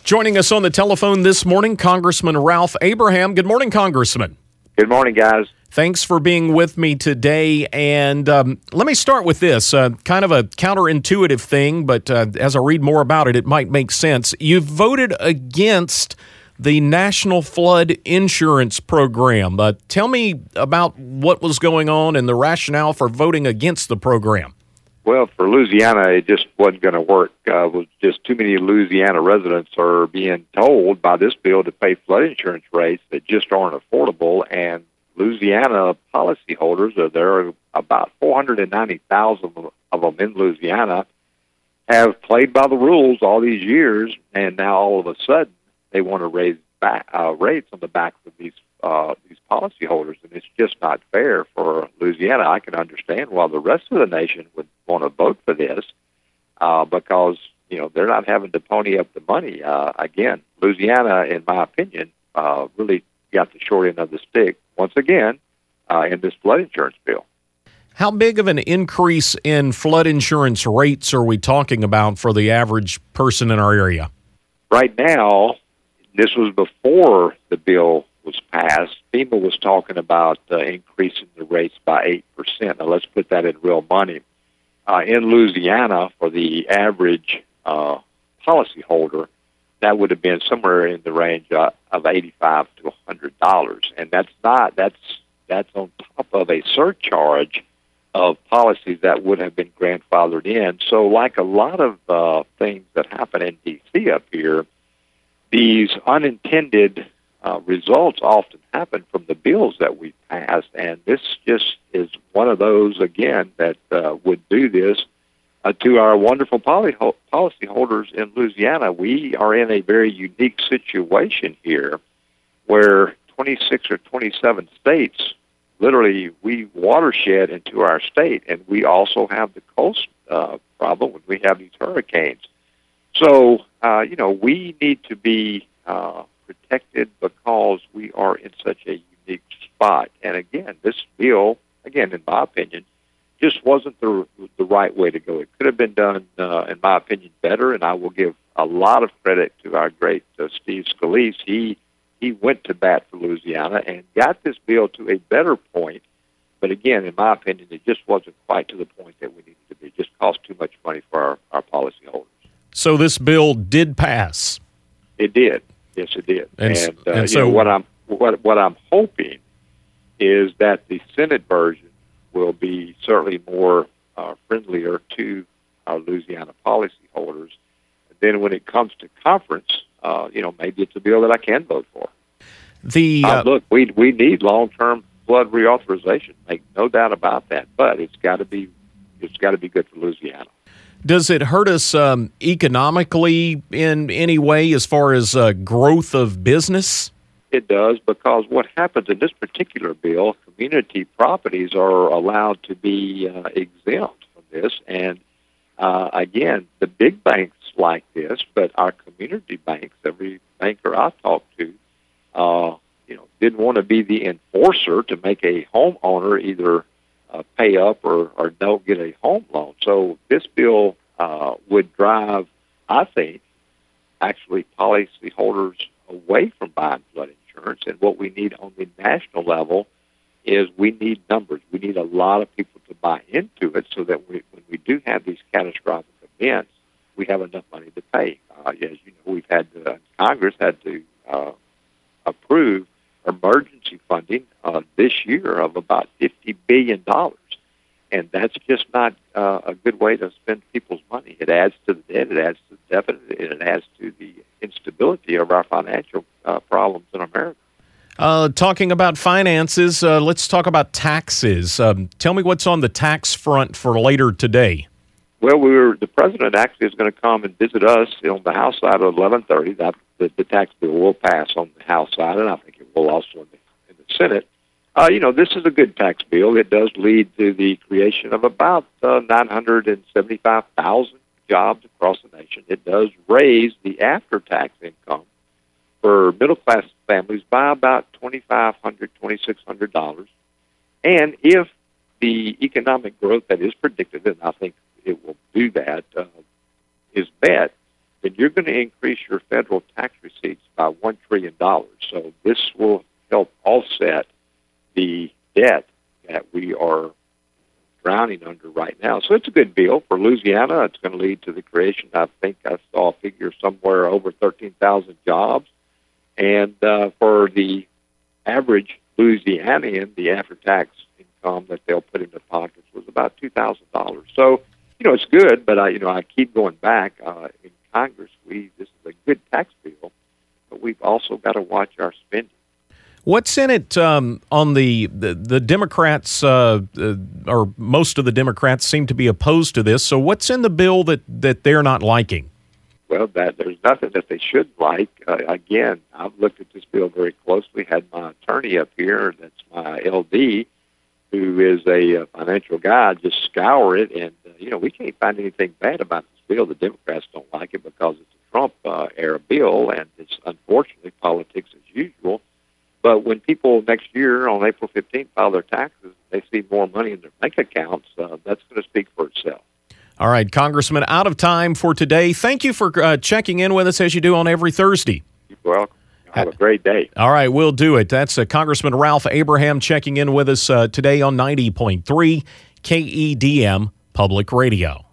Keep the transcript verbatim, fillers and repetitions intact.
Joining us on the telephone this morning, Congressman Ralph Abraham. Good morning, Congressman. Good morning, guys. Thanks for being with me today. And um, let me start with this, uh, kind of a counterintuitive thing, but uh, as I read more about it, it might make sense. You voted against the National Flood Insurance Program. Uh, tell me about what was going on and the rationale for voting against the program. Well, for Louisiana, it just wasn't going to work. Uh, it was just too many Louisiana residents are being told by this bill to pay flood insurance rates that just aren't affordable, and Louisiana policyholders, uh, there are about four hundred ninety thousand of them in Louisiana, have played by the rules all these years, and now all of a sudden they want to raise back, uh, rates on the backs of these uh, these policyholders, and it's just not fair for Louisiana. I can understand why the rest of the nation would want to vote for this uh, because you know they're not having to pony up the money. Uh, again, Louisiana, in my opinion, uh, really got the short end of the stick once again uh, in this flood insurance bill. How big of an increase in flood insurance rates are we talking about for the average person in our area? Right now, this was before the bill was passed. FEMA was talking about uh, increasing the rates by eight percent. Now, let's put that in real money. Uh, in Louisiana, for the average uh, policyholder, that would have been somewhere in the range uh, of eighty-five to one hundred dollars, and that's not that's that's on top of a surcharge of policies that would have been grandfathered in. So, like a lot of uh, things that happen in D C up here, these unintended uh, results often happen from the bills that we passed, and this just is one of those again that uh, would do this. Uh, to our wonderful poly- policyholders in Louisiana, we are in a very unique situation here where twenty-six or twenty-seven states, literally, we watershed into our state, and we also have the coast uh, problem when we have these hurricanes. So, uh, you know, we need to be uh, protected because we are in such a unique spot. And again, this bill, again, in my opinion, just wasn't the the right way to go. It could have been done, uh, in my opinion, better, and I will give a lot of credit to our great uh, Steve Scalise. He he went to bat for Louisiana and got this bill to a better point, but again, in my opinion, it just wasn't quite to the point that we needed to be. It just cost too much money for our, our policyholders. So this bill did pass? It did. Yes, it did. And, and, uh, and so you know, what I'm what what I'm hoping is that the Senate version will be certainly more uh, friendlier to our Louisiana policyholders. Then when it comes to conference, uh, you know, maybe it's a bill that I can vote for. The uh, uh, look, we we need long-term flood reauthorization. Make no doubt about that. But it's got to be it's got to be good for Louisiana. Does it hurt us um, economically in any way as far as uh, growth of business? It does, because what happens in this particular bill, community properties are allowed to be uh, exempt from this. And uh, again, the big banks like this, but our community banks, every banker I talked to, uh, you know, didn't want to be the enforcer to make a homeowner either uh, pay up or, or don't get a home loan. So this bill uh, would drive, I think, actually policyholders away from buying flood insurance. And what we need on the national level is we need numbers. We need a lot of people to buy into it so that we, when we do have these catastrophic events, we have enough money to pay. Uh, as you know, we've had to, Congress had to uh, approve emergency funding uh, this year of about fifty billion dollars. And that's just not uh, a good way to spend people's money. It adds to the debt, it adds to the deficit, and it adds to the instability of our financial uh, problems in America. Uh, talking about finances, uh, let's talk about taxes. Um, tell me what's on the tax front for later today. Well, we were, the president actually is going to come and visit us on the House side at eleven thirty. That the, the tax bill will pass on the House side, and I think it will also in the, in the Senate. Uh, you know, this is a good tax bill. It does lead to the creation of about uh, nine hundred seventy-five thousand jobs across the nation. It does raise the after-tax income for middle-class families by about twenty-five hundred dollars, twenty-six hundred dollars. And if the economic growth that is predicted, and I think it will do that, uh, is met, then you're going to increase your federal tax receipts by one trillion dollars. So this will help offset the debt that we are drowning under right now. So it's a good bill for Louisiana. It's going to lead to the creation, I think I saw a figure somewhere over thirteen thousand jobs. And uh, for the average Louisianian, the after-tax income that they'll put in their pockets was about two thousand dollars. So, you know, it's good, but I, you know, I keep going back. Uh, in Congress, we this is a good tax bill, but we've also got to watch our spending. What's in it um, on the, the, the Democrats, uh, uh, or most of the Democrats seem to be opposed to this, so what's in the bill that, that they're not liking? Well, that there's nothing that they should like. Uh, again, I've looked at this bill very closely, had my attorney up here, that's my L D, who is a uh, financial guy, just scour it, and, uh, you know, we can't find anything bad about this bill. The Democrats don't like it because it's a Trump-era uh, bill, and it's unfortunately politics as usual. But when people next year on April fifteenth file their taxes, they see more money in their bank accounts, uh, that's going to speak for itself. All right, Congressman, out of time for today. Thank you for uh, checking in with us as you do on every Thursday. You're welcome. Have a great day. All right, we'll do it. That's uh, Congressman Ralph Abraham checking in with us uh, today on ninety point three K E D M Public Radio.